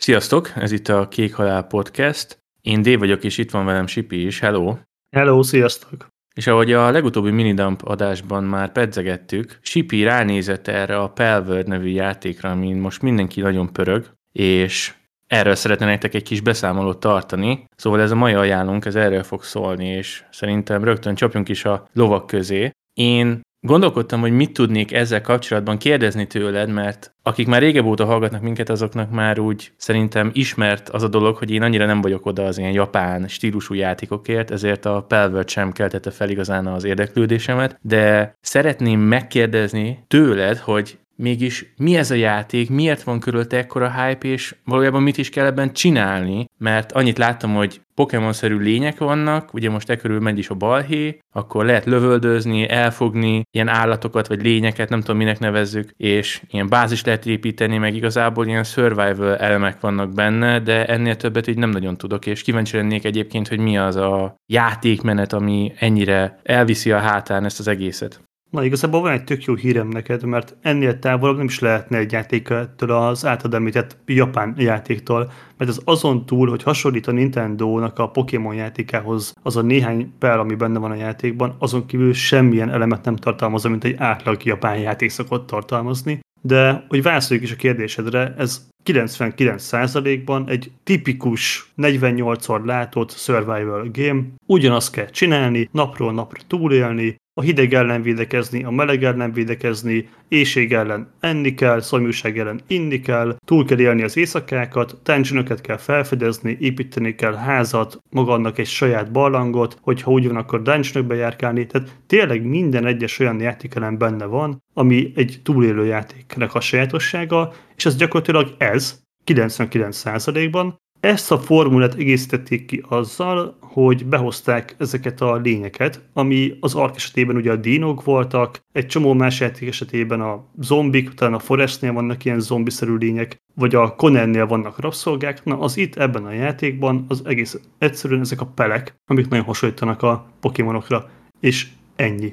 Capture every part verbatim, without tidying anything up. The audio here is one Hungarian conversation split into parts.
Sziasztok, ez itt a Kék Halál Podcast. Én Dave vagyok, és itt van velem Sipi is. Hello! Hello, sziasztok! És ahogy a legutóbbi Minidump adásban már pedzegettük, Sipi ránézett erre a Palworld nevű játékra, amin most mindenki nagyon pörög, és erről szeretne nektek egy kis beszámolót tartani. Szóval ez a mai ajánlónk, ez erről fog szólni, és szerintem rögtön csapjunk is a lovak közé. Én gondolkodtam, hogy mit tudnék ezzel kapcsolatban kérdezni tőled, mert akik már régebb óta hallgatnak minket, azoknak már úgy szerintem ismert az a dolog, hogy én annyira nem vagyok oda az ilyen japán stílusú játékokért, ezért a Palworld sem keltette fel igazán az érdeklődésemet, de szeretném megkérdezni tőled, hogy mégis mi ez a játék, miért van körülte ekkora hype, és valójában mit is kell ebben csinálni, mert annyit láttam, hogy Pokémon-szerű lények vannak, ugye most e körül megy is a balhé, akkor lehet lövöldözni, elfogni ilyen állatokat vagy lényeket, nem tudom minek nevezzük, és ilyen bázis lehet építeni, meg igazából ilyen survival elemek vannak benne, de ennél többet így nem nagyon tudok, és kíváncsi lennék egyébként, hogy mi az a játékmenet, ami ennyire elviszi a hátán ezt az egészet. Na, igazából van egy tök jó hírem neked, mert ennél távolabb nem is lehetne egy játék ettől az általad említett japán játéktól, mert az azon túl, hogy hasonlít a Nintendónak a Pokémon játékához az a néhány per, ami benne van a játékban, azon kívül semmilyen elemet nem tartalmazza, mint egy átlag japán játék szokott tartalmazni. De, hogy válaszoljuk is a kérdésedre, ez kilencvenkilenc százalékban egy tipikus negyvennyolcszor látott survival game. Ugyanazt kell csinálni, napról napra túlélni, a hideg ellen védekezni, a meleg ellen védekezni, éhség ellen enni kell, szomjúság ellen inni kell, túl kell élni az éjszakákat, dungeonokat kell felfedezni, építeni kell házat, magadnak egy saját barlangot, hogyha úgy van, akkor dungeonokba járkálni, tehát tényleg minden egyes olyan játékelem benne van, ami egy túlélő játéknak a sajátossága, és ez gyakorlatilag ez, kilencvenkilenc százalékban. Ezt a formulát egészítették ki azzal, hogy behozták ezeket a lényeket, ami az Ark esetében ugye a dinók voltak, egy csomó más játék esetében a zombik, talán a Forestnél vannak ilyen zombiszerű lények, vagy a Conannél vannak rabszolgák. Na, az itt ebben a játékban az egész egyszerűen ezek a pelek, amik nagyon hasonlítanak a Pokémonokra, és ennyi.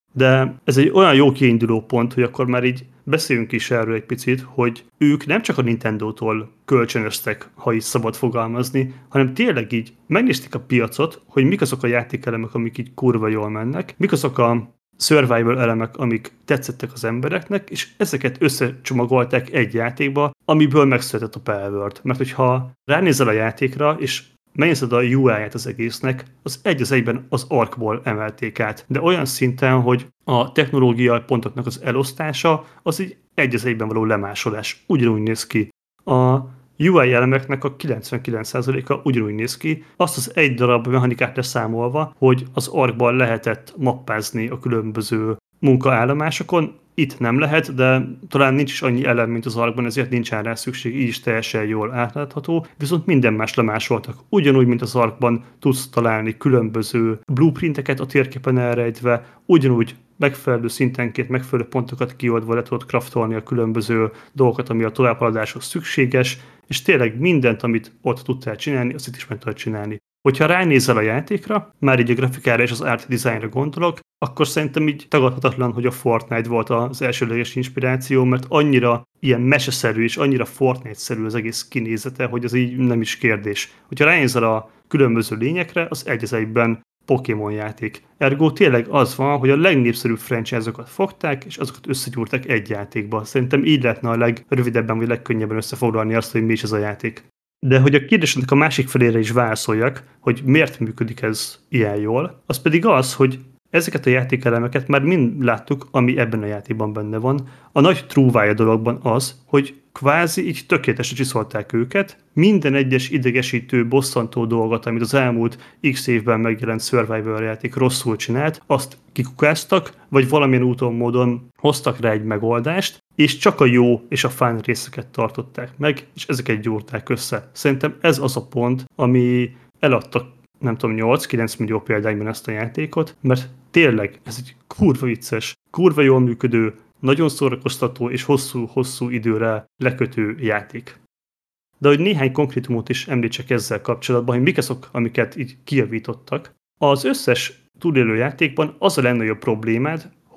De ez egy olyan jó kiinduló pont, hogy akkor már így beszéljünk is erről egy picit, hogy ők nem csak a Nintendótól kölcsönöztek, ha is szabad fogalmazni, hanem tényleg így megnézték a piacot, hogy mik azok a játékelemek, amik így kurva jól mennek, mik azok a survival elemek, amik tetszettek az embereknek, és ezeket összecsomagolták egy játékba, amiből megszületett a Palworld. Mert hogyha ránézel a játékra, és megnézed a u i-ját az egésznek, az egy az egyben az Arkból emelték át. De olyan szinten, hogy a technológiai pontoknak az elosztása, az így egy az egyben való lemásolás. Ugyanúgy néz ki. A u i elemeknek a kilencvenkilenc százaléka ugyanúgy néz ki, azt az egy darab mechanikát leszámolva, hogy az Arkban lehetett mappázni a különböző munkaállomásokon. Itt nem lehet, de talán nincs is annyi elem, mint az Arkban, ezért nincsen rá szükség, így is teljesen jól átlátható, viszont minden más lemásoltak. Ugyanúgy, mint az Arkban tudsz találni különböző blueprinteket a térképen elrejtve, ugyanúgy megfelelő szintenként, megfelelő pontokat kioldva le tudod craftolni a különböző dolgokat, ami a továbbhaladáshoz szükséges, és tényleg mindent, amit ott tudtál csinálni, azt itt is meg tudod csinálni. Hogyha ránézel a játékra, már így a grafikára és az art designra gondolok, akkor szerintem így tagadhatatlan, hogy a Fortnite volt az elsőleges inspiráció, mert annyira ilyen meseszerű és annyira Fortnite-szerű az egész kinézete, hogy az így nem is kérdés. Hogyha ránézel a különböző lényekre, az egy az egyben Pokémon játék. Ergo tényleg az van, hogy a legnépszerűbb franchise-okat fogták, és azokat összegyúrták egy játékba. Szerintem így lehetne a legrövidebben, vagy legkönnyebben összefoglalni azt, hogy mi is ez a játék. De hogy a kérdésnek a másik felére is válaszoljak, hogy miért működik ez ilyen jól, az pedig az, hogy ezeket a játékelemeket már mind láttuk, ami ebben a játékban benne van. A nagy trúvája dologban az, hogy kvázi így tökéletesen csiszolták őket, minden egyes idegesítő, bosszantó dolgot, amit az elmúlt x évben megjelent survival játék rosszul csinált, azt kikukáztak, vagy valamilyen úton, módon hoztak rá egy megoldást, és csak a jó és a fán részeket tartották meg, és ezeket gyúrták össze. Szerintem ez az a pont, ami eladta, nem tudom, nyolc-kilenc millió példányban ezt a játékot, mert tényleg ez egy kurva vicces, kurva jól működő, nagyon szórakoztató és hosszú-hosszú időre lekötő játék. De hogy néhány konkrétumot is említsek ezzel kapcsolatban, hogy mik azok, amiket így kijavítottak. Az összes túlélő játékban az a legnagyobb problémád, hogy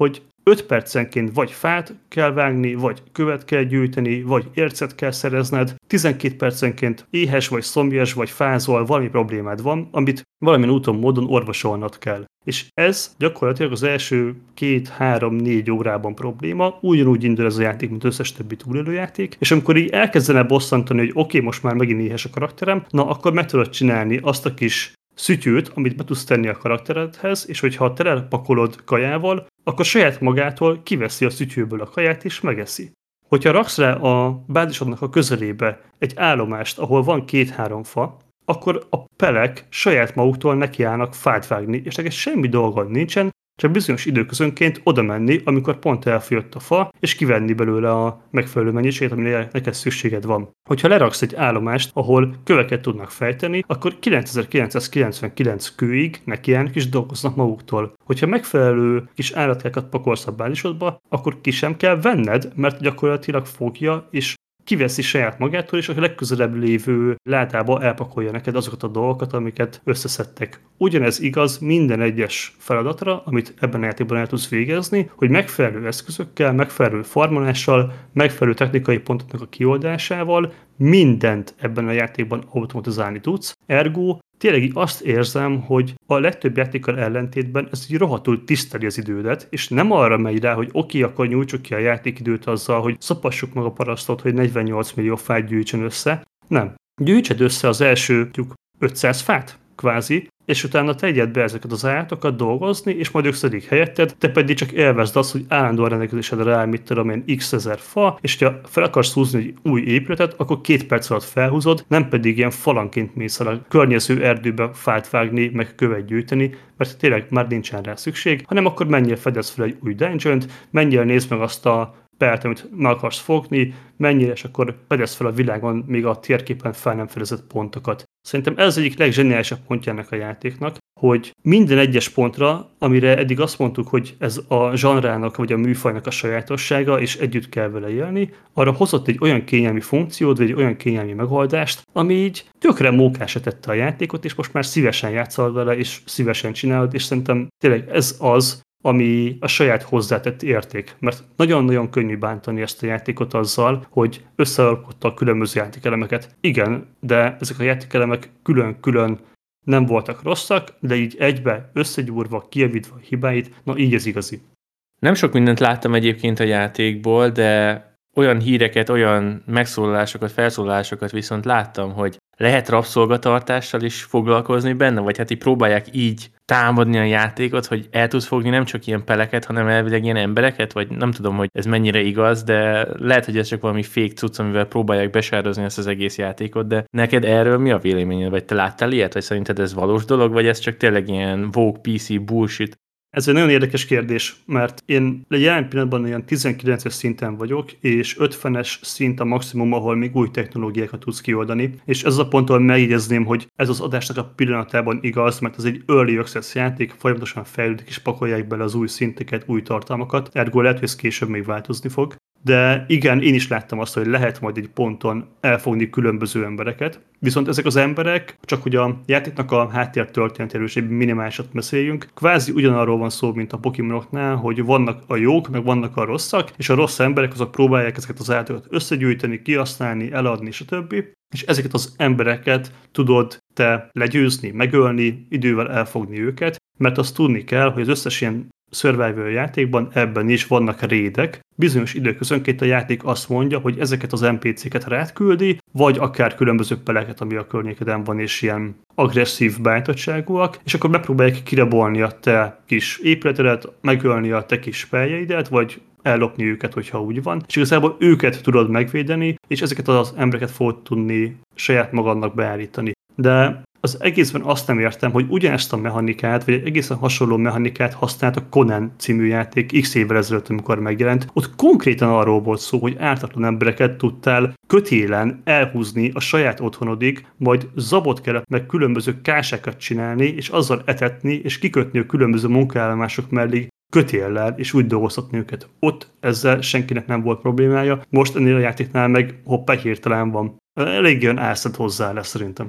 öt percenként vagy fát kell vágni, vagy követ kell gyűjteni, vagy ércet kell szerezned, tizenkét percenként éhes vagy szomjas vagy fázol, valami problémád van, amit valamilyen úton, módon orvosolnod kell. És ez gyakorlatilag az első két, három, négy órában probléma, ugyanúgy indul ez a játék, mint összes többi túlélőjáték, és amikor így elkezdene bosszantani, hogy oké, okay, most már megint éhes a karakterem, na akkor meg tudod csinálni azt a kis szütyőt, amit be tudsz tenni a karakteredhez, és hogyha telepakolod kajával, akkor saját magától kiveszi a szütyőből a kaját és megeszi. Hogyha raksz rá a bázisodnak a közelébe egy állomást, ahol van két-három fa, akkor a pelek saját maguktól nekiállnak fát vágni, és neked semmi dolgod nincsen, csak bizonyos időközönként oda menni, amikor pont elfogyott a fa, és kivenni belőle a megfelelő mennyiséget, amire neked szükséged van. Hogyha leraksz egy állomást, ahol köveket tudnak fejteni, akkor kilencezer-kilencszázkilencvenkilenc kőig nekiállnak és dolgoznak maguktól. Hogyha megfelelő kis állatkákat pakolsz a bázisodba, akkor ki sem kell venned, mert gyakorlatilag fogja és kiveszi saját magától, és a legközelebb lévő ládába elpakolja neked azokat a dolgokat, amiket összeszedtek. Ugyanez igaz minden egyes feladatra, amit ebben a játékban el tudsz végezni, hogy megfelelő eszközökkel, megfelelő farmolással, megfelelő technikai pontoknak a kioldásával mindent ebben a játékban automatizálni tudsz. Ergo tényleg így azt érzem, hogy a legtöbb játékkal ellentétben ez így rohadtul tiszteli az idődet, és nem arra megy rá, hogy oké, okay, akkor nyújtsuk ki a játékidőt azzal, hogy szopassuk meg a parasztot, hogy negyvennyolc millió fát gyűjtsön össze. Nem. Gyűjtsed össze az első ötszáz fát, kvázi, és utána tegyed be ezeket az állatokat dolgozni, és majd ők szedik helyetted, te pedig csak élvezd azt, hogy állandóan rendelkezésedre áll, mit tudom én, x ezer fa, és ha fel akarsz húzni egy új épületet, akkor két perc alatt felhúzod, nem pedig ilyen falanként mész el a környező erdőbe fát vágni, meg követ gyűjteni, mert tényleg már nincsen rá szükség, hanem akkor menjél, fedez fel egy új dungeont, menjél, nézd meg azt a pert, amit meg akarsz fogni, menjél, és akkor fedez fel a világon még a térképen fel nem fedezett pontokat. Szerintem ez az egyik legzseniálisabb pontja ennek a játéknak, hogy minden egyes pontra, amire eddig azt mondtuk, hogy ez a zsanrának vagy a műfajnak a sajátossága, és együtt kell vele élni, arra hozott egy olyan kényelmi funkciót, vagy egy olyan kényelmi megoldást, ami így tökre mókásra tette a játékot, és most már szívesen játszol vele, és szívesen csinálod, és szerintem tényleg ez az, ami a saját hozzátett érték. Mert nagyon-nagyon könnyű bántani ezt a játékot azzal, hogy összealkotta a különböző játékelemeket. Igen, de ezek a játékelemek külön-külön nem voltak rosszak, de így egybe összegyúrva, kijavítva a hibáit, na így ez igazi. Nem sok mindent láttam egyébként a játékból, de olyan híreket, olyan megszólalásokat, felszólalásokat viszont láttam, hogy lehet rabszolgatartással is foglalkozni benne, vagy hát így próbálják így támadni a játékot, hogy el tudsz fogni nem csak ilyen peleket, hanem elvileg ilyen embereket, vagy nem tudom, hogy ez mennyire igaz, de lehet, hogy ez csak valami fake cucc, amivel próbálják besározni ezt az egész játékot, de neked erről mi a véleményed, vagy te láttál ilyet, vagy szerinted ez valós dolog, vagy ez csak tényleg ilyen woke pé cé bullshit? Ez egy nagyon érdekes kérdés, mert én jelen pillanatban olyan tizenkilences szinten vagyok, és ötvenes szint a maximum, ahol még új technológiákat tudsz kioldani, és ez a ponton megjegyezném, hogy ez az adásnak a pillanatában igaz, mert ez egy early access játék, folyamatosan fejlődik és pakolják bele az új szinteket, új tartalmakat, ergo lehet, hogy ez később még változni fog. De igen, én is láttam azt, hogy lehet majd egy ponton elfogni különböző embereket, viszont ezek az emberek, csak hogy a játéknak a háttér történetéről is egy minimálisat beszéljünk, kvázi ugyanarról van szó, mint a Pokémonoknál, hogy vannak a jók, meg vannak a rosszak, és a rossz emberek azok próbálják ezeket az állatokat összegyűjteni, kihasználni, eladni, stb. És ezeket az embereket tudod te legyőzni, megölni, idővel elfogni őket, mert azt tudni kell, hogy az összes ilyen survival játékban ebben is vannak raidek. Bizonyos időközönként a játék azt mondja, hogy ezeket az en pé cé-ket rád küldi, vagy akár különböző peleket, ami a környékeden van, és ilyen agresszív bántottságúak, és akkor megpróbálják kirabolni a te kis épületedet, megölni a te kis peljeidet, vagy ellopni őket, hogyha úgy van. És igazából őket tudod megvédeni, és ezeket az embereket fogod tudni saját magadnak beállítani. De az egészben azt nem értem, hogy ugyanezt a mechanikát, vagy egy egészen hasonló mechanikát használt a Conan című játék x évvel ezelőtt, amikor megjelent. Ott konkrétan arról volt szó, hogy ártatlan embereket tudtál kötélen elhúzni a saját otthonodig, majd zabot kellett meg különböző kásákat csinálni, és azzal etetni, és kikötni a különböző munkállomások mellé kötéllel, és úgy dolgoztatni őket. Ott ezzel senkinek nem volt problémája, most ennél a játéknál meg hoppá hirtelen van. Elég olyan álszent hozzá lesz szerintem.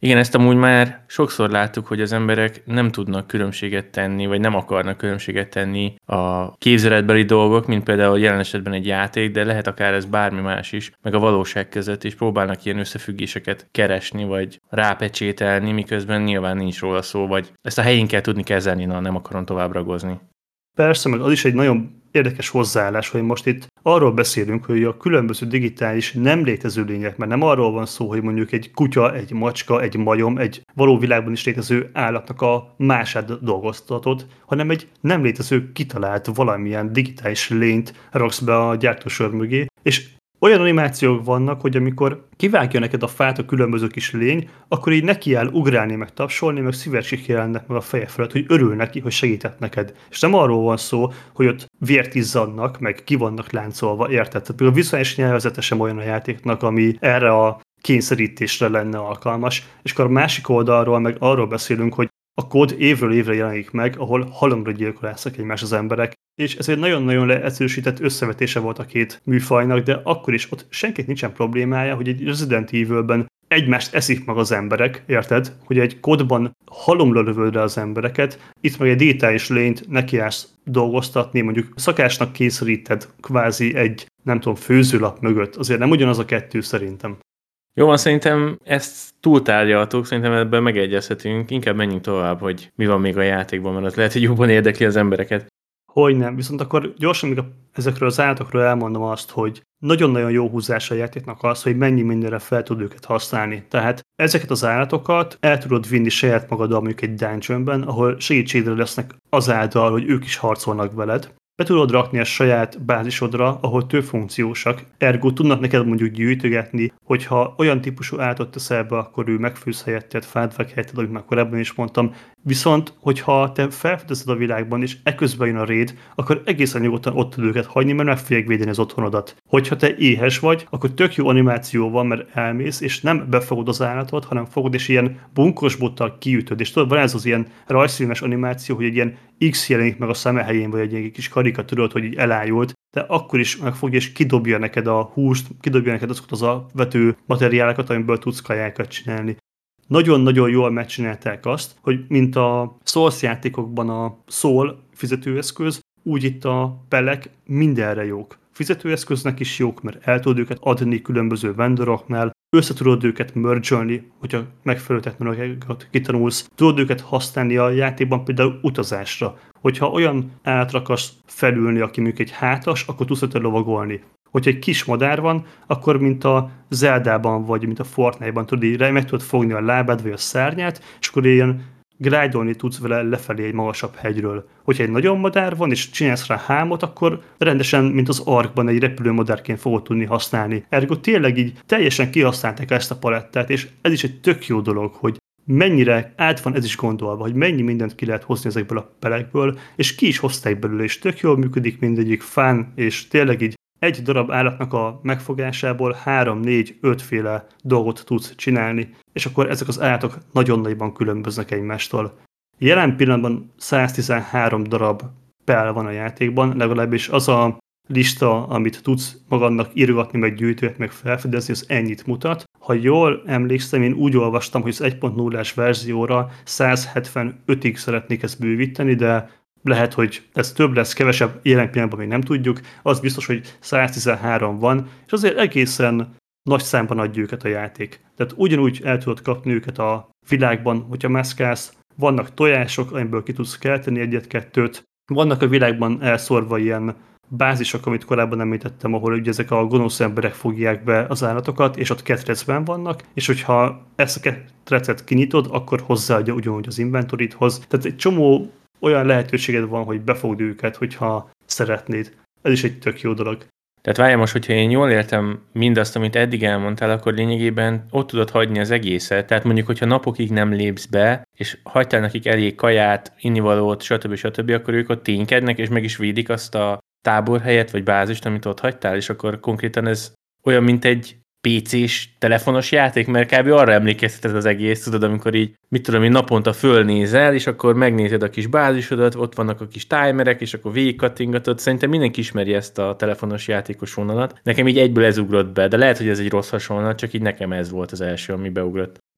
Igen, ezt amúgy már sokszor láttuk, hogy az emberek nem tudnak különbséget tenni, vagy nem akarnak különbséget tenni a képzeletbeli dolgok, mint például jelen esetben egy játék, de lehet akár ez bármi más is, meg a valóság között, és próbálnak ilyen összefüggéseket keresni, vagy rápecsételni, miközben nyilván nincs róla szó, vagy ezt a helyén kell tudni kezelni, na nem akarom tovább ragozni. Persze, meg az is egy nagyon érdekes hozzáállás, hogy most itt arról beszélünk, hogy a különböző digitális nem létező lények, mert nem arról van szó, hogy mondjuk egy kutya, egy macska, egy majom, egy való világban is létező állatnak a mását dolgoztatod, hanem egy nem létező kitalált valamilyen digitális lényt raksz be a gyártósor mögé, és olyan animációk vannak, hogy amikor kivágja neked a fát a különböző kis lény, akkor így nekiáll ugrálni, meg tapsolni, meg szívesik jelennek meg a feje felett, hogy örül neki, hogy segített neked. És nem arról van szó, hogy ott vért izzadnak, meg ki vannak láncolva, érted? Tehát a vizuális nyelvezete sem olyan a játéknak, ami erre a kényszerítésre lenne alkalmas. És akkor a másik oldalról meg arról beszélünk, hogy a kód évről évre jelenik meg, ahol halomra gyilkolásznak egymás az emberek, és ez egy nagyon-nagyon leegyszerűsített összevetése volt a két műfajnak, de akkor is ott senkit nincsen problémája, hogy egy Resident Evilben egymást eszik meg az emberek, érted? Hogy egy kódban halomra lövöd le az embereket, itt meg egy digitális lényt nekiállsz dolgoztatni, mondjuk szakásnak kényszeríted kvázi egy, nem tudom, főzőlap mögött. Azért nem ugyanaz a kettő szerintem. Jó van, szerintem ezt túltárgyaltuk, szerintem ebben megegyezhetünk, inkább menjünk tovább, hogy mi van még a játékban, mert az lehet, hogy jobban érdekli az embereket. Hogy nem, viszont akkor gyorsan még a, ezekről az állatokról elmondom azt, hogy nagyon-nagyon jó húzása a játéknak az, hogy mennyi mindenre fel tud őket használni. Tehát ezeket az állatokat el tudod vinni saját magaddal mondjuk egy dungeonben, ahol segítségre lesznek azáltal, hogy ők is harcolnak veled. Be tudod rakni a saját bázisodra, ahol többfunkciósak, ergo tudnak neked mondjuk gyűjtögetni, hogyha olyan típusú állatot teszel be, akkor ő megfőz helyetted, fát veg helyetted, amit már korábban is mondtam. Viszont, hogyha te felfedezed a világban, és eközben jön a raid, akkor egészen nyugodtan ott tud őket hagyni, mert meg fogják védeni az otthonodat. Hogyha te éhes vagy, akkor tök jó animáció van, mert elmész, és nem befogod az állatot, hanem fogod, és ilyen bunkos bottal kiütöd. És tudod, van ez az ilyen rajzfilmes animáció, hogy egy ilyen X jelenik meg a szeme helyén, vagy egy ilyen kis karikatúrát, hogy így elájult, de akkor is megfogja és kidobja neked a húst, kidobja neked azokat az alapvető materiálokat, amiből tudsz kajákat csinálni. Nagyon-nagyon jól megcsinálták azt, hogy mint a Souls játékokban a Soul fizetőeszköz, úgy itt a pelek mindenre jók. Fizetőeszköznek is jók, mert el tudod őket adni különböző vendoroknál, össze tudod őket merge-ölni, hogyha megfelelő technológiákat kitanulsz, tudod őket használni a játékban például utazásra. Hogyha olyan állatra akarsz felülni, aki mondjuk egy hátas, akkor tudsz őt lovagolni. Hogyha egy kis madár van, akkor mint a Zeldában vagy mint a Fortnite-ban tudod, így meg tudod fogni a lábad vagy a szárnyát, és akkor ilyen glide-olni tudsz vele lefelé egy magasabb hegyről. Hogyha egy nagyon madár van, és csinálsz rá hámot, akkor rendesen, mint az Arkban egy repülőmadárként fogod tudni használni. Ergo tényleg így teljesen kihasználták ezt a palettát, és ez is egy tök jó dolog, hogy mennyire át van ez is gondolva, hogy mennyi mindent ki lehet hozni ezekből a pelekből, és ki is hozták belőle, és tök jól működik mindegyik, fán, és tényleg így egy darab állatnak a megfogásából három, négy, ötféle dolgot tudsz csinálni, és akkor ezek az állatok nagyon nagyban különböznek egymástól. Jelen pillanatban száztizenhárom darab pel van a játékban, legalábbis az a lista, amit tudsz magadnak írgatni, meg gyűjtőt, meg felfedezni, az ennyit mutat. Ha jól emlékszem, én úgy olvastam, hogy az egy pont nullás verzióra százhetvenötig szeretnék ezt bővíteni, de lehet, hogy ez több lesz, kevesebb, jelen pillanatban még nem tudjuk. Az biztos, hogy száztizenhárom van, és azért egészen nagy számban adja őket a játék. Tehát ugyanúgy el tudod kapni őket a világban, hogyha mászkálsz. Vannak tojások, amiből ki tudsz kelteni egyet-kettőt. Vannak a világban elszórva ilyen bázisok, amit korábban említettem, ahol ugye ezek a gonosz emberek fogják be az állatokat, és ott ketrecben vannak, és hogyha ezt a ketrecet kinyitod, akkor hozzáadja ugyanúgy az inventorithoz. Tehát egy csomó olyan lehetőséged van, hogy befogd őket, hogyha szeretnéd. Ez is egy tök jó dolog. Tehát várjál most, hogyha én jól értem mindazt, amit eddig elmondtál, akkor lényegében ott tudod hagyni az egészet. Tehát mondjuk, hogyha napokig nem lépsz be, és hagytál nekik elég kaját, innivalót, stb. stb., akkor ők ott ténykednek, és meg is védik azt a táborhelyet, vagy bázist, amit ott hagytál, és akkor konkrétan ez olyan, mint egy pé cés, telefonos játék, mert kb. Arra emlékezteted az egész, tudod, amikor így, mit tudom én, naponta fölnézel, és akkor megnézed a kis bázisodat, ott vannak a kis timerek, és akkor végigkattingatod. Szerintem mindenki ismeri ezt a telefonos játékos vonalat. Nekem így egyből ez ugrott be, de lehet, hogy ez egy rossz hasonlat, csak így nekem ez volt az első, ami beugrott.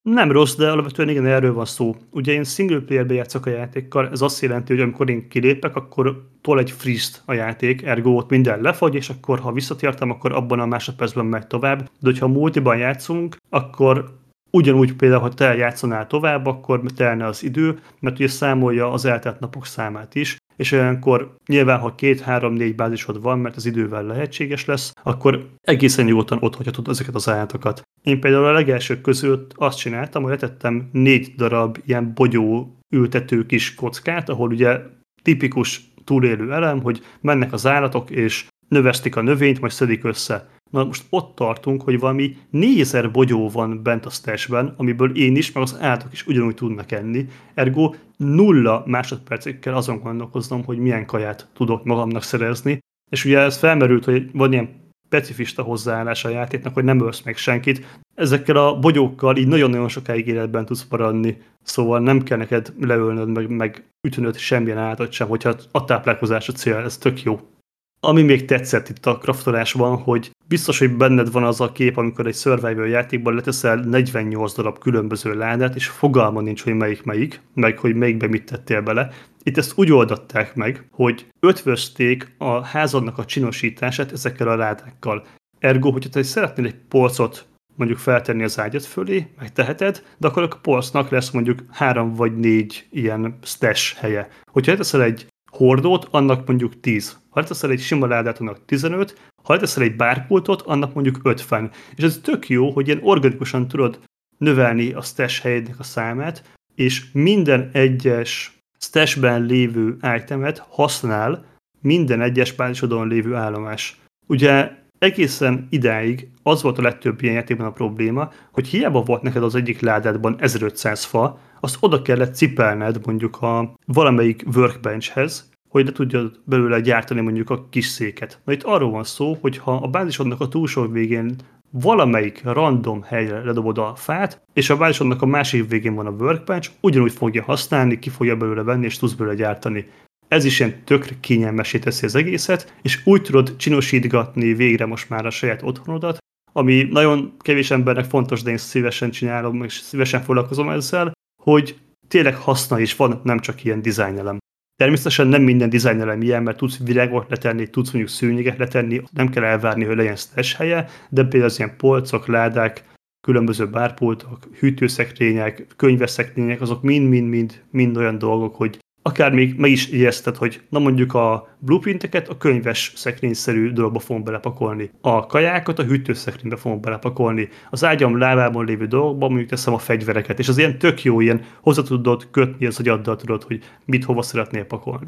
Nem rossz, de alapvetően igen, erről van szó. Ugye én single playerbe játszok a játékkal, ez azt jelenti, hogy amikor én kilépek, akkor tol egy freeze-t a játék, ergo ott minden lefagy, és akkor ha visszatértem, akkor abban a másodpercben megy tovább. De hogyha multiban játszunk, akkor ugyanúgy például, ha te játszanál tovább, akkor telne az idő, mert ugye számolja az eltelt napok számát is, és olyankor nyilván, ha két, három, négy bázisod van, mert az idővel lehetséges lesz, akkor egészen nyugodtan ott hagyhatod ezeket az állatokat. Én például a legelsők között azt csináltam, hogy letettem négy darab ilyen bogyó ültető kis kockát, ahol ugye tipikus túlélő elem, hogy mennek az állatok, és növesztik a növényt, majd szedik össze. Na most ott tartunk, hogy valami négyezer bogyó van bent a stashben, amiből én is, meg az állatok is ugyanúgy tudnak enni. Ergo nulla másodpercekkel azon gondolkoznom, hogy milyen kaját tudok magamnak szerezni. És ugye ez felmerült, hogy van ilyen pacifista hozzáállás a játéknak, hogy nem ölsz meg senkit. Ezekkel a bogyókkal így nagyon-nagyon sokáig életben tudsz maradni, szóval nem kell neked leölnöd, meg, meg ütönöd semmilyen állatot sem, hogyha a táplálkozás a cél, ez tök jó. Ami még tetszett itt a kraftolásban, hogy biztos, hogy benned van az a kép, amikor egy survival játékban leteszel negyvennyolc darab különböző ládát, és fogalma nincs, hogy melyik melyik, meg hogy melyikbe mit tettél bele. Itt ezt úgy oldották meg, hogy ötvözték a házadnak a csinosítását ezekkel a ládákkal. Ergo, hogyha te szeretnél egy polcot mondjuk feltenni az ágyad fölé, megteheted, de akkor a polcnak lesz mondjuk három vagy négy ilyen stash helye. Hogyha leteszel egy hordót, annak mondjuk tíz. Ha leteszel egy sima ládát, annak tizenöt, ha leteszel egy bárpultot, annak mondjuk ötven. És ez tök jó, hogy ilyen organikusan tudod növelni a stash helyednek a számát, és minden egyes stashben lévő itemet használ minden egyes bázisodon lévő állomás. Ugye egészen idáig az volt a legtöbb ilyen játékban a probléma, hogy hiába volt neked az egyik ládádban ezerötszáz fa, azt oda kellett cipelned mondjuk a valamelyik workbenchhez, hogy le tudjad belőle gyártani mondjuk a kis széket. Na itt arról van szó, hogy ha a bázisodnak a túlsó végén valamelyik random helyre ledobod a fát, és a bázisodnak a másik végén van a workbench, ugyanúgy fogja használni, ki fogja belőle venni, és tudsz belőle gyártani. Ez is ilyen tökre kényelmessé teszi az egészet, és úgy tudod csinosítgatni végre most már a saját otthonodat, ami nagyon kevés embernek fontos, de én szívesen csinálom, és szívesen foglalkozom ezzel, hogy tényleg haszna is van, nem csak ilyen dizájnelem. Természetesen nem minden dizájnelem ilyen, mert tudsz virágot letenni, tudsz mondjuk szőnyeget letenni, nem kell elvárni, hogy legyen stash helye, de például az ilyen polcok, ládák, különböző bárpultok, hűtőszekrények, könyveszekrények, azok mind-mind-mind mind olyan dolgok, hogy akár még meg is ijeszted, hogy na mondjuk a blueprinteket a könyves szekrényszerű dologba fogom belepakolni. A kajákat a hűtőszekrénybe fogom belepakolni. Az ágyam lábában lévő dolgokban mondjuk teszem a fegyvereket. És az ilyen tök jó, ilyen hozzá tudod kötni az agyaddal tudod, hogy mit hova szeretnél pakolni.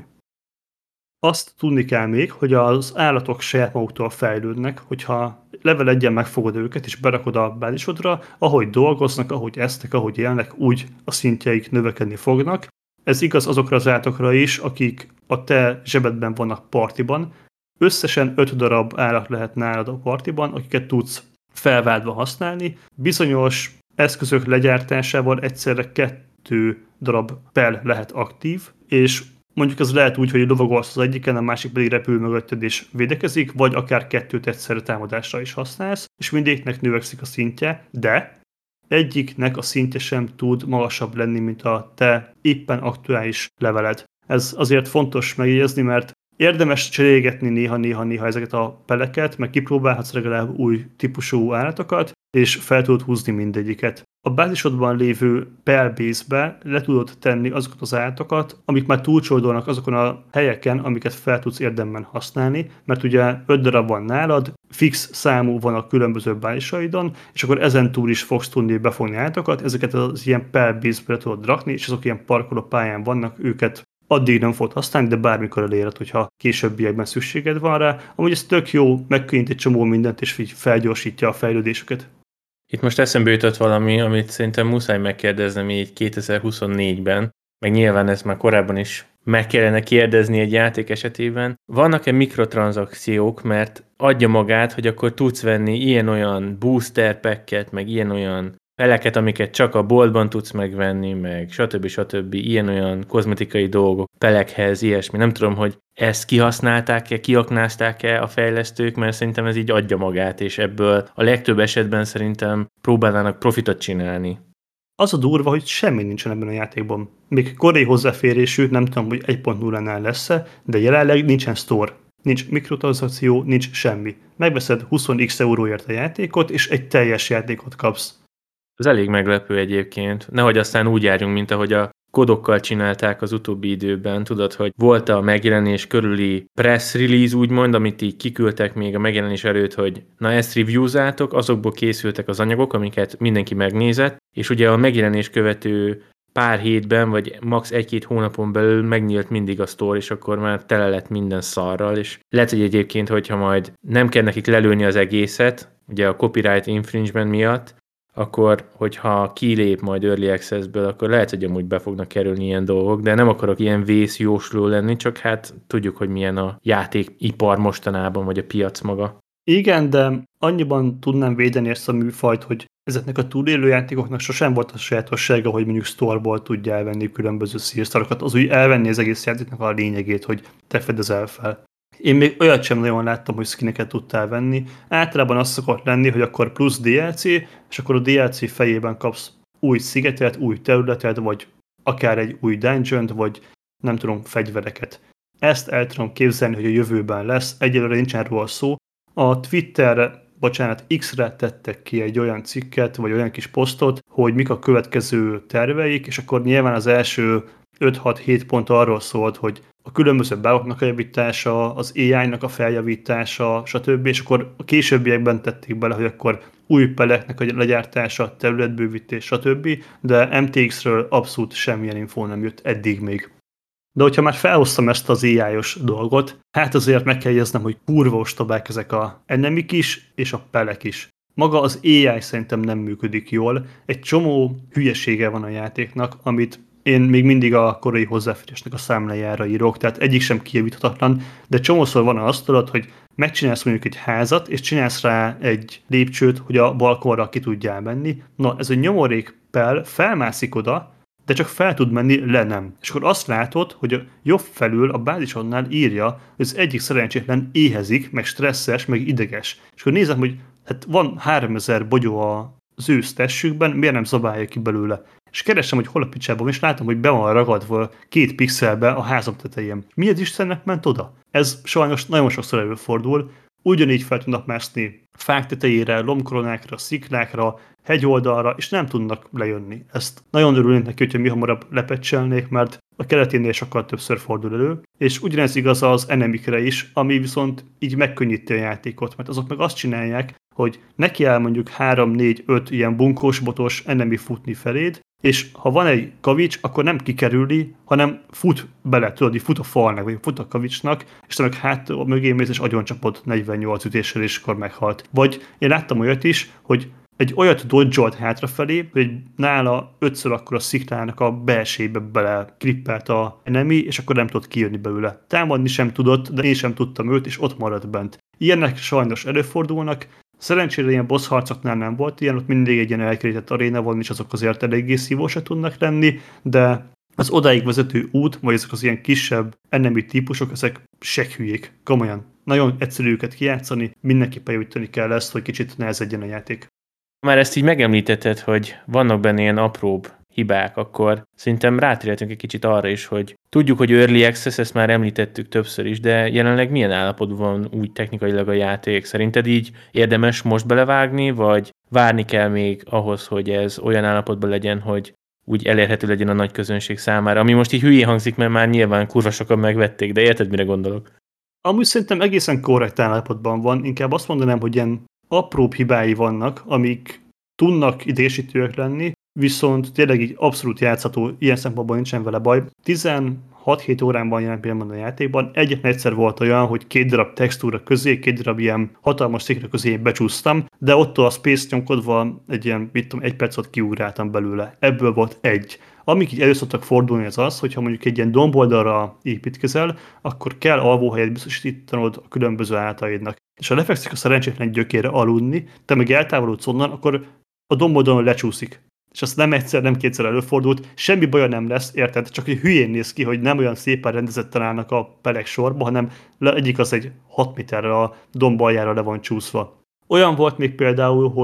Azt tudni kell még, hogy az állatok saját maguktól fejlődnek, hogyha level egyen megfogod őket és berakod a bázisodra, ahogy dolgoznak, ahogy esznek, ahogy élnek, úgy a szintjeik növekedni fognak. Ez igaz azokra az állatokra is, akik a te zsebedben vannak partiban. Összesen öt darab állat lehet nálad a partiban, akiket tudsz felváltva használni. Bizonyos eszközök legyártásával egyszerre kettő darab pel lehet aktív, és mondjuk ez lehet úgy, hogy lovagolsz az egyiken, a másik pedig repül mögötted és védekezik, vagy akár kettőt egyszerre támadásra is használsz, és mindegyiknek növekszik a szintje, de egyiknek a szintje sem tud magasabb lenni, mint a te éppen aktuális leveled. Ez azért fontos megjegyezni, mert érdemes cserélgetni néha-néha-néha ezeket a peleket, meg kipróbálhatsz legalább új típusú állatokat, és fel tudod húzni mindegyiket. A bázisodban lévő pelbase-be le tudod tenni azokat az állatokat, amik már túlcsordolnak azokon a helyeken, amiket fel tudsz érdemben használni, mert ugye öt darab van nálad, fix számú van a különböző bázisaidon, és akkor ezen túl is fogsz tudni befogni állatokat, ezeket az ilyen pelbase-be le tudod rakni, és azok ilyen parkoló pályán vannak, őket addig nem fogod használni, de bármikor eléred, hogyha későbbiekben szükséged van rá. Amúgy ez tök jó, megkönnyít egy csomó mindent, és így felgyorsítja a fejlődésüket. Itt most eszembe jutott valami, amit szerintem muszáj megkérdeznem így kétezer-huszonnégyben, meg nyilván ez már korábban is meg kellene kérdezni egy játék esetében. Vannak-e mikrotranszakciók, mert adja magát, hogy akkor tudsz venni ilyen-olyan booster packet, meg ilyen-olyan peleket, amiket csak a boltban tudsz megvenni, meg stb. stb. Ilyen-olyan kozmetikai dolgok, pelekhez, ilyesmi. Nem tudom, hogy ezt kihasználták-e, kiaknázták-e a fejlesztők, mert szerintem ez így adja magát, és ebből a legtöbb esetben szerintem próbálnának profitot csinálni. Az a durva, hogy semmi nincsen ebben a játékban. Még korai hozzáférésű, nem tudom, hogy egy pont nullánál lesz-e, de jelenleg nincsen store. Nincs mikrotranszakció, nincs semmi. Megveszed húsz x euróért a játékot, és egy teljes játékot kapsz. Ez elég meglepő egyébként. Nehogy aztán úgy járjunk, mint ahogy a kodokkal csinálták az utóbbi időben. Tudod, hogy volt a megjelenés körüli press release, úgymond, amit így kiküldtek még a megjelenés előtt, hogy na ezt reviewzátok, azokból készültek az anyagok, amiket mindenki megnézett, és ugye a megjelenés követő pár hétben, vagy max. egy-két hónapon belül megnyílt mindig a store, és akkor már tele lett minden szarral, és lehet, hogy egyébként, hogyha majd nem kell nekik lelőni az egészet, ugye a copyright infringement miatt, akkor, hogyha kilép majd Early Access-ből, akkor lehet, hogy amúgy be fognak kerülni ilyen dolgok, de nem akarok ilyen vészjósló lenni, csak hát tudjuk, hogy milyen a játékipar mostanában, vagy a piac maga. Igen, de annyiban tudnám védeni ezt a műfajt, hogy ezeknek a túlélő játékoknak sosem volt a sajátossága, hogy mondjuk store-ból tudja elvenni különböző szírszarokat, az úgy elvenni az egész játéknak a lényegét, hogy te fedezel fel. Én még olyat sem nagyon láttam, hogy skineket tudtál venni. Általában az szokott lenni, hogy akkor plusz dé el cé, és akkor a dé el cé fejében kapsz új szigetet, új területet, vagy akár egy új dungeont, vagy nem tudom, fegyvereket. Ezt el tudom képzelni, hogy a jövőben lesz. Egyelőre nincsen róla szó. A Twitterre, bocsánat, X-re tettek ki egy olyan cikket, vagy olyan kis posztot, hogy mik a következő terveik, és akkor nyilván az első öt-hat-hét pont arról szólt, hogy a különböző bugoknak a javítása, az á í-nak a feljavítása, stb. És akkor a későbbiekben tették bele, hogy akkor új peleknek a legyártása, területbővítés, stb. De em té iksz-ről abszolút semmilyen infó nem jött eddig még. De hogyha már felhoztam ezt az á í-os dolgot, hát azért meg kell jegyeznem, hogy kurva ostobák ezek a enemik is, és a pelek is. Maga az á í szerintem nem működik jól. Egy csomó hülyesége van a játéknak, amit én még mindig a korai hozzáférésnek a számlájára írok, tehát egyik sem kijavíthatatlan, de csomószor van azt tudod, hogy megcsinálsz mondjuk egy házat, és csinálsz rá egy lépcsőt, hogy a balkonra ki tudjál menni. Na, ez a nyomorék pel felmászik oda, de csak fel tud menni, le nem. És akkor azt látod, hogy a jobb felül a bázisodnál írja, hogy az egyik szerencsétlen éhezik, meg stresszes, meg ideges. És akkor nézem, hogy hát van háromezer bogyó az ősz testükben, miért nem zabálja ki belőle? És keresem, hogy hol a picsában, és látom, hogy be van ragadva két pixelbe a házam tetején. Mi az Istennek ment oda? Ez sajnos nagyon sokszor előfordul. Ugyanígy fel tudnak mászni fák tetejére, lombkoronákra, sziklákra, hegyoldalra, és nem tudnak lejönni. Ezt nagyon örülnék neki, hogyha mi hamarabb lepecselnék, mert a keleténél sokkal többször fordul elő, és ugyanez igaz az enemikre is, ami viszont így megkönnyíti a játékot, mert azok meg azt csinálják, hogy neki áll mondjuk három négy öt ilyen bunkós, botos enemi futni feléd, és ha van egy kavics, akkor nem kikerüli, hanem fut bele, tudod, így fut a falnak, vagy fut a kavicsnak, és te meg hát mögé mész, és agyoncsapod negyvennyolc ütéssel, és akkor meghalt. Vagy én láttam olyat is, hogy egy olyat dodge-olt hátrafelé, hogy nála ötször akkor a sziklának a belsébe bele klippelt a enemi, és akkor nem tudott kijönni belőle. Támadni sem tudott, de én sem tudtam őt, és ott maradt bent. Ilyenek sajnos előfordulnak. Szerencsére ilyen boss harcoknál nem volt ilyen, ott mindig egy ilyen elkerített aréna van, és azok azért eléggé szívósak tudnak lenni, de az odáig vezető út, vagy ezek az ilyen kisebb enemi típusok, ezek seghülyék, komolyan. Nagyon egyszerű őket kijátszani, mindenképpen javítani kell ezt, hogy kicsit nehezedjen a játék. Már ezt így megemlítetted, hogy vannak benne ilyen apróbb hibák, akkor szerintem rátérhetünk egy kicsit arra is, hogy tudjuk, hogy Early Access, ezt már említettük többször is, de jelenleg milyen állapotban van úgy technikailag a játék? Szerinted így érdemes most belevágni, vagy várni kell még ahhoz, hogy ez olyan állapotban legyen, hogy úgy elérhető legyen a nagy közönség számára, ami most így hülyén hangzik, mert már nyilván kurva sokan megvették, de érted, mire gondolok? Amúgy szerintem egészen korrekt állapotban van, inkább azt mondanám, hogy ilyen apróbb hibái vannak, amik tudnak idésítőek lenni, viszont tényleg így abszolút játszható, ilyen szempontból nincsen vele baj. tizenhat-hét órán van jelen pillanatban a játékban, egyetlen egyszer volt olyan, hogy két darab textúra közé, két darab ilyen hatalmas szikra közé becsúsztam, de ott a space nyomkodva egy ilyen, mit tudom, egy percot kiugráltam belőle. Ebből volt egy. Amik így elő szoktak fordulni az az, hogyha mondjuk egy ilyen domboldalra építkezel, akkor kell alvóhelyet biztosítanod a különböző állataidnak. És ha lefekszik a szerencsétlen gyökére aludni, te meg eltávolodsz onnan, akkor a domboldalon lecsúszik. És az nem egyszer, nem kétszer előfordult, semmi baja nem lesz, érted? Csak egy hülyén néz ki, hogy nem olyan szépen rendezetten állnak a pelek sorba, hanem egyik az egy hat méterre a domb aljára le van csúszva. Olyan volt még például, hogy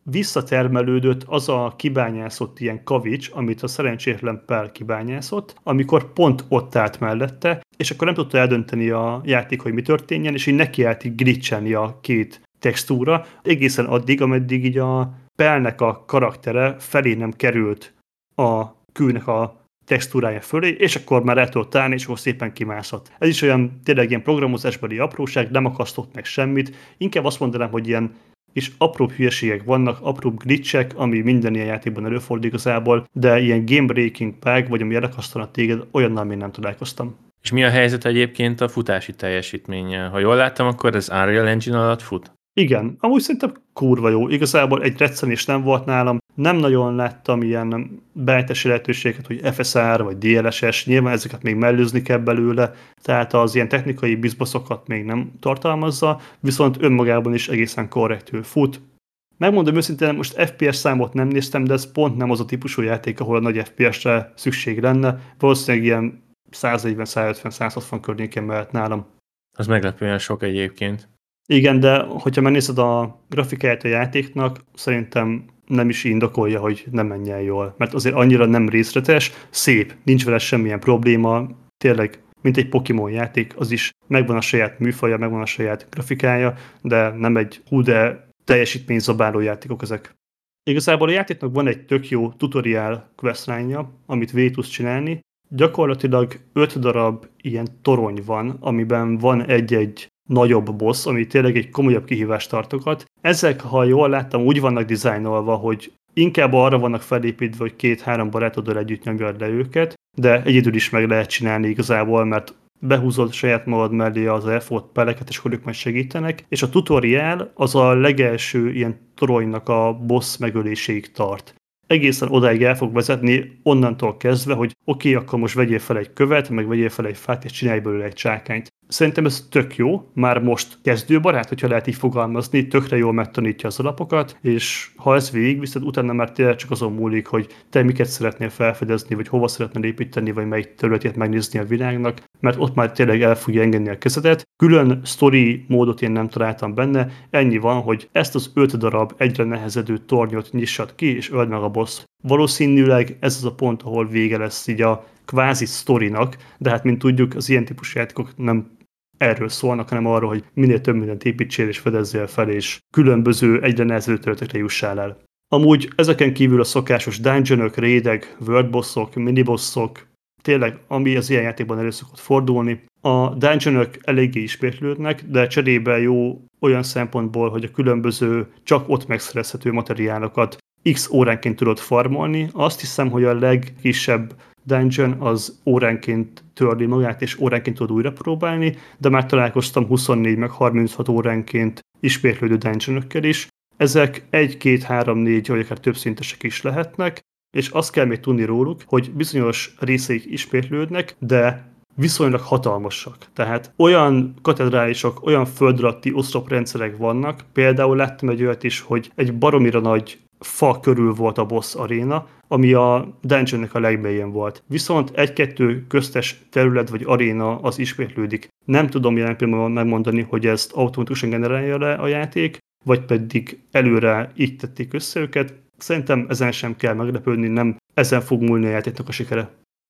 visszatermelődött az a kibányászott ilyen kavics, amit a szerencsétlen Pell kibányászott, amikor pont ott állt mellette, és akkor nem tudta eldönteni a játék, hogy mi történjen, és így nekiállt így glitchelni a két textúra, egészen addig, ameddig így a Pellnek a karaktere felé nem került a kőnek a textúrája fölé, és akkor már el tudott állni, és akkor szépen kimászott. Ez is olyan tényleg ilyen programozásbeli apróság, nem akasztott meg semmit, inkább azt mondanám, hogy ilyen és apróbb hülyeségek vannak, apróbb glitchek, ami minden ilyen játékban előfordul igazából, de ilyen game breaking bug, vagy ami elakasztana téged, olyannal még nem találkoztam. És mi a helyzet egyébként a futási teljesítménnyel? Ha jól láttam, akkor ez Unreal Engine alatt fut? Igen, amúgy szerintem kurva jó. Igazából egy reccenés nem volt nálam, nem nagyon láttam ilyen bejtesi lehetőséget, hogy ef es er vagy dé el es es, nyilván ezeket még mellőzni kell belőle, tehát az ilyen technikai bizbaszokat még nem tartalmazza, viszont önmagában is egészen korrektül fut. Megmondom őszintén, most ef pé es számot nem néztem, de ez pont nem az a típusú játék, ahol a nagy ef pé esre szükség lenne, valószínűleg ilyen száznegyven, százötven, százhatvan környékén mehet nálam. Az meglepően sok egyébként. Igen, de hogyha megnézed a grafikáját a játéknak, szerintem nem is indokolja, hogy nem menjen jól. Mert azért annyira nem részletes, szép, nincs vele semmilyen probléma, tényleg, mint egy Pokémon játék, az is megvan a saját műfaja, megvan a saját grafikája, de nem egy hú de teljesítményzabáló játékok ezek. Igazából a játéknak van egy tök jó tutorial questline-ja, amit végig tudsz csinálni. Gyakorlatilag öt darab ilyen torony van, amiben van egy-egy nagyobb boss, ami tényleg egy komolyabb kihívást tartogat. Ezek, ha jól láttam, úgy vannak dizájnolva, hogy inkább arra vannak felépítve, hogy két-három barátoddal együtt nyomjad le őket, de egyedül is meg lehet csinálni igazából, mert behúzod saját magad mellé az elfogott peleket, és akkor ők majd segítenek, és a tutorial az a legelső ilyen toronynak a boss megöléséig tart. Egészen odáig el fog vezetni, onnantól kezdve, hogy oké, okay, akkor most vegyél fel egy követ, meg vegyél fel egy fát, és csinálj belőle egy csákányt. Szerintem ez tök jó, már most kezdőbarát, hogyha lehet így fogalmazni, tökre jól megtanítja az alapokat, és ha ez végigviszed, utána már tényleg csak azon múlik, hogy te miket szeretnél felfedezni, vagy hova szeretnél építeni, vagy melyik területét megnézni a világnak, mert ott már tényleg el fogja engedni a kezedet. Külön story módot én nem találtam benne, ennyi van, hogy ezt az öt darab egyre nehezedő tornyot nyissad ki, és öld meg a boss. Valószínűleg ez az a pont, ahol vége lesz így a kvázi sztorinak, de hát mint tudjuk, az ilyen típusú játékok nem erről szólnak, hanem arról, hogy minél több mindent építsél és fedezzél fel, és különböző egyre nehezedő területekre jussál el. Amúgy ezeken kívül a szokásos dungeonök, raidek, worldbossok, minibossok, tényleg, ami az ilyen játékban elő szokott fordulni. A dungeonök eléggé ismétlődnek, de cserébe jó olyan szempontból, hogy a különböző csak ott megszerezhető materiálokat x óránként tudod farmolni. Azt hiszem, hogy a legkisebb dungeon az óránként törli magát, és óránként tud újra próbálni, de már találkoztam huszonnégy meg harminchat óránként ismétlődő dungeonökkel is. Ezek egy, két, három, négy, vagy akár több szintesek is lehetnek, és azt kell még tudni róluk, hogy bizonyos részeik ismétlődnek, de viszonylag hatalmasak. Tehát olyan katedrálisok, olyan földalatti oszloprendszerek vannak, például láttam egy olyat is, hogy egy baromira nagy fa körül volt a boss aréna, ami a dungeonnek a legmélyén volt. Viszont egy-kettő köztes terület vagy aréna az ismétlődik. Nem tudom jelen pillanatban megmondani, hogy ezt automatikusan generálja le a játék, vagy pedig előre így tették össze őket. Szerintem ezen sem kell meglepődni, nem ezen fog múlni a játéknak a sikere.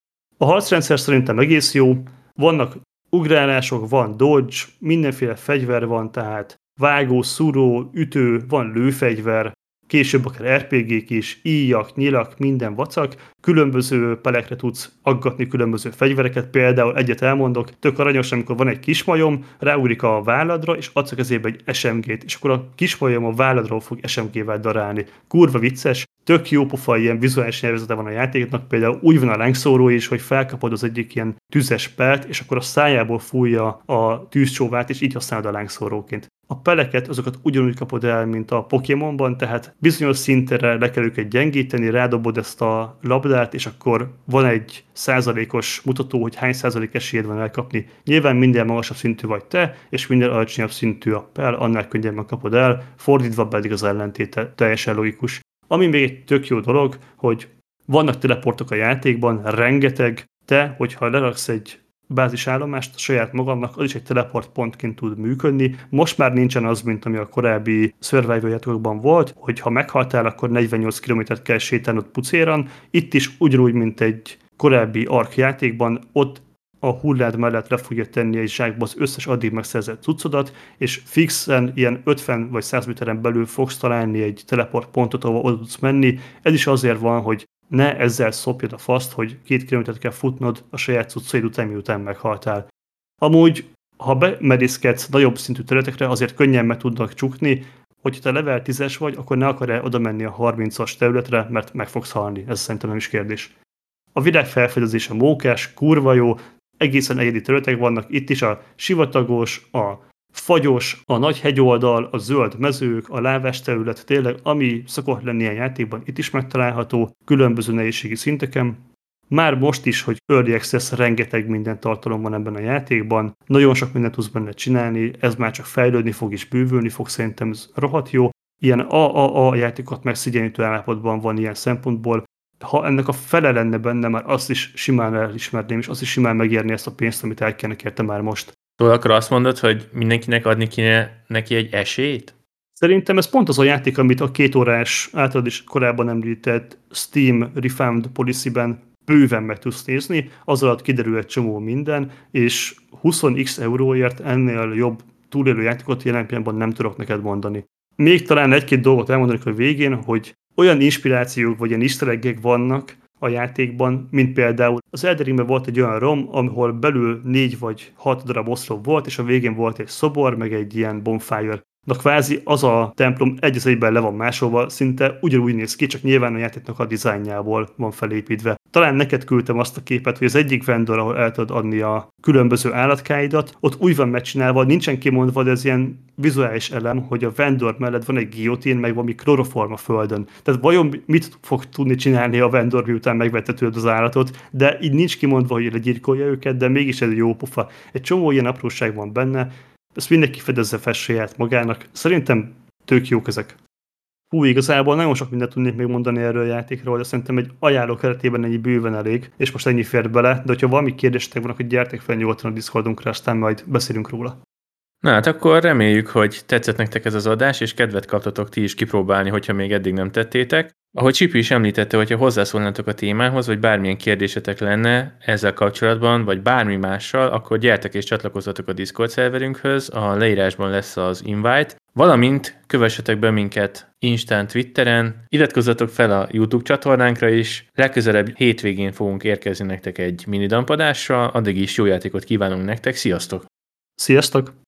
A harcrendszer szerintem egész jó, vannak ugrálások, van dodge, mindenféle fegyver van, tehát vágó, szúró, ütő, van lőfegyver, később akár er pé gék is, íjak, nyilak, minden vacak, különböző pelekre tudsz aggatni különböző fegyvereket, például egyet elmondok, tök aranyos, amikor van egy kismajom, ráugrik a válladra, és adsz a kezébe egy es em gét, és akkor a kismajom a válladról fog es em gével darálni. Kurva vicces, tök jó pofa ilyen vizuális nyelvezete van a játéknak, például úgy van a lángszóró is, hogy felkapod az egyik ilyen tüzes pelt, és akkor a szájából fújja a tűzcsóvát, és így használod a lángszóróként. A peleket azokat ugyanúgy kapod el, mint a Pokémonban, tehát bizonyos szintre le kell őket gyengíteni, rádobod ezt a labdát, és akkor van egy százalékos mutató, hogy hány százalék esélyed van elkapni. Nyilván minden magasabb szintű vagy te, és minden alacsonyabb szintű a pel, annál könnyebben kapod el, fordítva pedig az ellentéte teljesen logikus. Ami még egy tök jó dolog, hogy vannak teleportok a játékban, rengeteg, te, hogyha leraksz egy bázisállomást saját magamnak, az is egy teleportpontként tud működni. Most már nincsen az, mint ami a korábbi Survival játékokban volt, hogy ha meghaltál, akkor negyvennyolc kilométert kell sétálnod pucéran. Itt is ugyanúgy, mint egy korábbi Ark játékban, ott a hullád mellett le fogja tenni egy zsákba az összes addig megszerzett cuccodat, és fixen ilyen ötven vagy száz méteren belül fogsz találni egy teleportpontot, ahol oda tudsz menni. Ez is azért van, hogy ne ezzel szopjad a faszt, hogy két kilométert kell futnod a saját cuccaid után, miután meghaltál. Amúgy, ha bemerészkedsz nagyobb szintű területekre, azért könnyen meg tudnak csukni, hogyha te level tízes vagy, akkor ne akarj oda menni a harmincas területre, mert meg fogsz halni. Ez szerintem nem is kérdés. A világ felfedezése mókás, kurva jó, egészen egyedi területek vannak, itt is a sivatagos, a fagyos, a nagy hegyoldal, a zöld mezők, a lávás terület, tényleg ami szokott lenni ilyen játékban, itt is megtalálható, különböző nehézségi szinteken. Már most is, hogy Early Access, rengeteg minden tartalom van ebben a játékban, nagyon sok mindent tudsz benne csinálni, ez már csak fejlődni fog és bővülni fog, szerintem ez rohadt jó. Ilyen á á á játékot megszigyenítő állapotban van ilyen szempontból. Ha ennek a fele lenne benne, már azt is simán elismerném, és azt is simán megérni ezt a pénzt, amit el kellene kérte már most. Szóval akkor azt mondod, hogy mindenkinek adni kéne neki egy esélyt? Szerintem ez pont az a játék, amit a két órás, általad is korábban említett Steam Refund Policy-ben bőven meg tudsz nézni, az alatt kiderül egy csomó minden, és húsz x euróért ennél jobb túlélő játékot jelen pillanatban nem tudok neked mondani. Még talán egy-két dolgot elmondanék a végén, hogy olyan inspirációk vagy ilyen easter egg-ek vannak a játékban, mint például az Elden Ringben volt egy olyan rom, ahol belül négy vagy hat darab oszlop volt, és a végén volt egy szobor, meg egy ilyen bonfire. Na kvázi az a templom egy az egyben le van másolva, szinte ugyanúgy néz ki, csak nyilván a játéknak a dizájnjából van felépítve. Talán neked küldtem azt a képet, hogy az egyik vendor, ahol el tudod adni a különböző állatkáidat, ott úgy van megcsinálva, nincsen kimondva, de ez ilyen vizuális elem, hogy a vendor mellett van egy guillotine, meg valami kloroform a földön. Tehát vajon mit fog tudni csinálni a vendor, miután megvettetőd az állatot, de így nincs kimondva, hogy legyilkolja őket, de mégis ez jó pofa. Egy csomó ilyen apróság van benne, ezt mindenki fedezze fel saját magának. Szerintem tök jók ezek. Hú, igazából nagyon sok mindent tudnék még mondani erről a játékról, de szerintem egy ajánló keretében ennyi bőven elég, és most ennyi fér bele, de hogyha valami kérdésetek vannak, hogy gyertek fel nyugodtan a Discordunkra, aztán majd beszélünk róla. Na hát akkor reméljük, hogy tetszett nektek ez az adás, és kedvet kaptatok ti is kipróbálni, hogyha még eddig nem tettétek. Ahogy Csipi is említette, hogyha hozzászólnátok a témához, vagy bármilyen kérdésetek lenne ezzel kapcsolatban, vagy bármi mással, akkor gyertek és csatlakozzatok a Discord szerverünkhöz, a leírásban lesz az invite, valamint kövessetek be minket Instán, Twitteren, iratkozzatok fel a YouTube csatornánkra is, legközelebb hétvégén fogunk érkezni nektek egy minidump adással, addig is jó játékot kívánunk nektek, sziasztok! Sziasztok!